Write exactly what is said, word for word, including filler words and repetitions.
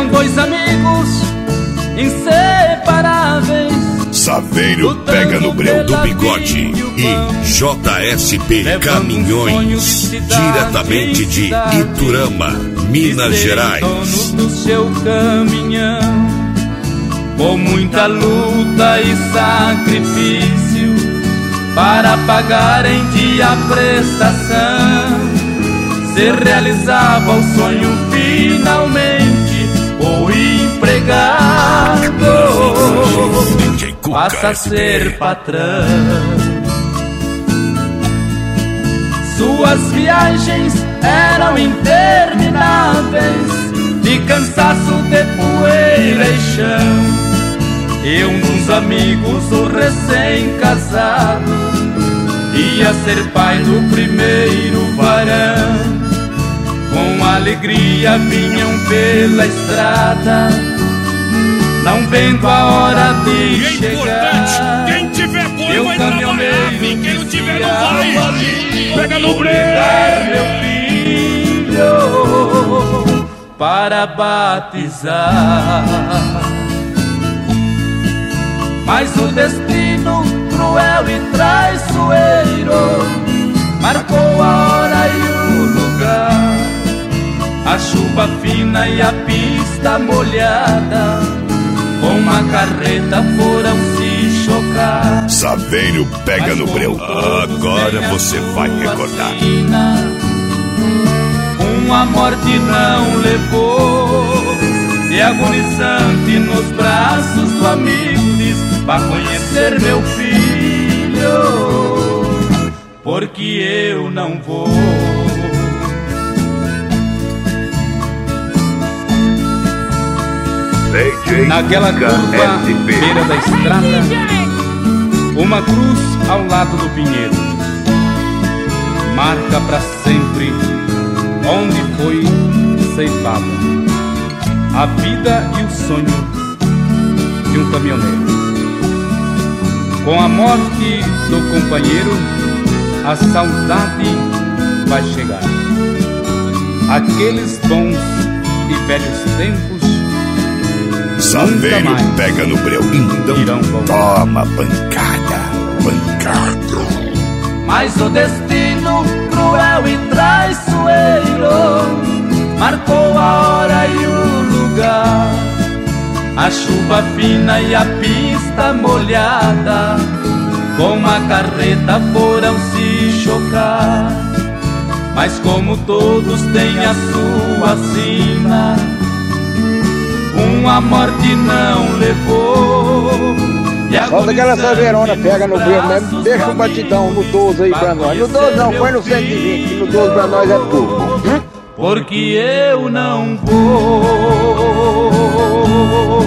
Eram dois amigos inseparáveis. Saveiro pega no breu do Bigode e J S P Caminhões, diretamente de Iturama, Minas Gerais. Dono do seu caminhão, com muita luta e sacrifício, para pagar em dia a prestação, se realizava o sonho finalmente. O empregado passa a ser patrão. Suas viagens eram intermináveis, de cansaço, de poeira e chão. E um dos amigos, o recém-casado, ia ser pai do primeiro varão. Com alegria vinham pela estrada, não vendo a hora de e é chegar. Quem tiver boi vai trabalhar, e quem não tiver não vai. Pega no breu, meu filho, para batizar. Mas o destino cruel e traiçoeiro marcou a hora e o lugar. A chuva fina e a pista molhada, com uma carreta foram se chocar. Saveiro pega no breu. Agora você vai recordar. Uma morte não levou, e agonizante nos braços do amigo diz: vá conhecer meu filho, porque eu não vou. Naquela curva, beira da estrada, uma cruz ao lado do pinheiro, marca pra sempre onde foi ceifada a vida e o sonho de um caminhoneiro. Com a morte do companheiro, a saudade vai chegar. Aqueles bons e velhos tempos Saveiro pega no breu, então toma pancada, pancada. Mas o destino cruel e traiçoeiro marcou a hora e o lugar. A chuva fina e a pista molhada, com uma carreta foram se chocar. Mas como todos têm a sua sina, uma morte não levou. Solta aquela saveirona, pega no breu mesmo, deixa o batidão no doze aí pra nós. No doze não, põe no cento e vinte, no doze pra nós é tudo. Porque eu não vou.